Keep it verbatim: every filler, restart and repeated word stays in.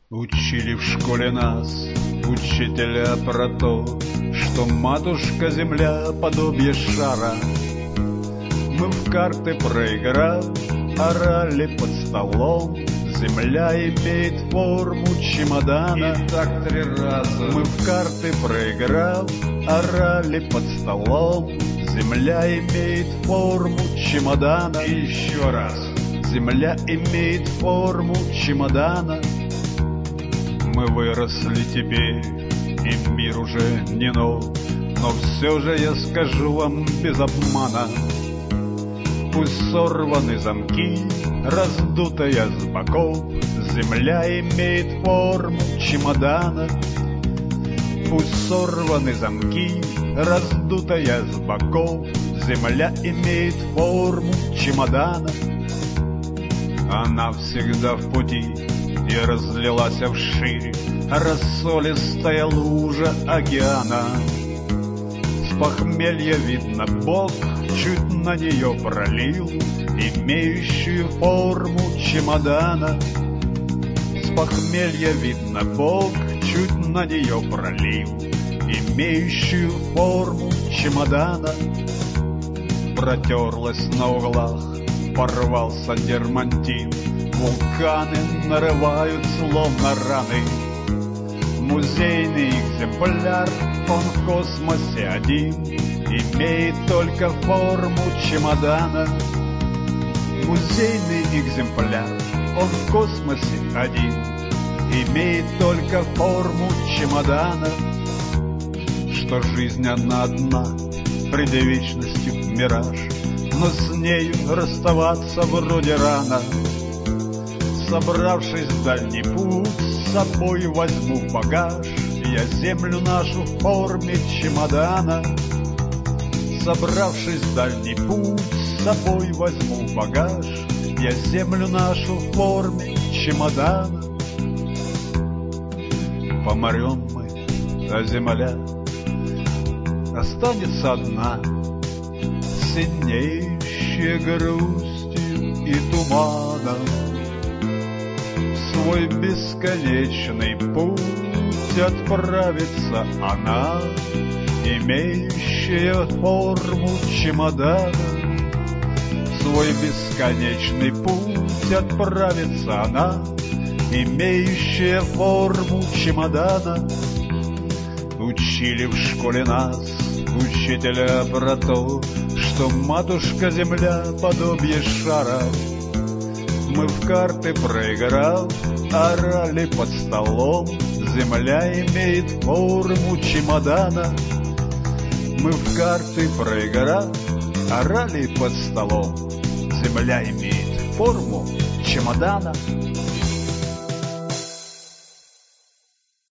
Учили в школе нас учителя про то, что матушка-земля подобие шара. Мы в карты проиграв, орали под столом: земля имеет форму чемодана. И так три раза. Мы в карты проиграв, орали под столом: земля имеет форму чемодана. И еще раз. Земля имеет форму чемодана. Мы выросли теперь, и мир уже не нов, но все же я скажу вам без обмана: пусть сорваны замки, раздутая с боков, земля имеет форму чемодана. Пусть сорваны замки, раздутая с боков, земля имеет форму чемодана. Она всегда в пути и разлилась вширь, рассолистая лужа океана. С похмелья видно, Бог чуть на нее пролил имеющую форму чемодана. С похмелья видно, Бог чуть на нее пролил имеющую форму чемодана. Протерлась на углах, порвался дермантин, вулканы нарывают словно раны. Музейный экземпляр, он в космосе один, имеет только форму чемодана. Музейный экземпляр, он в космосе один, имеет только форму чемодана. Что жизнь одна-одна, пред вечностью мираж, но с нею расставаться вроде рано. Собравшись в дальний путь, с собой возьму в багаж я землю нашу в форме чемодана. Собравшись в дальний путь, с собой возьму в багаж я землю нашу в форме чемодана. Помрем мы, а земля останется одна, синеющая грустью и туманом. В свой бесконечный путь отправится она, имеющая форму чемодана. В свой бесконечный путь отправится она, имеющая форму чемодана. Учили в школе нас учителя про то, что матушка-земля подобие шара. Мы в карты проиграв, орали под столом: земля имеет форму чемодана. Мы в карты проиграв, орали под столом: земля имеет форму чемодана.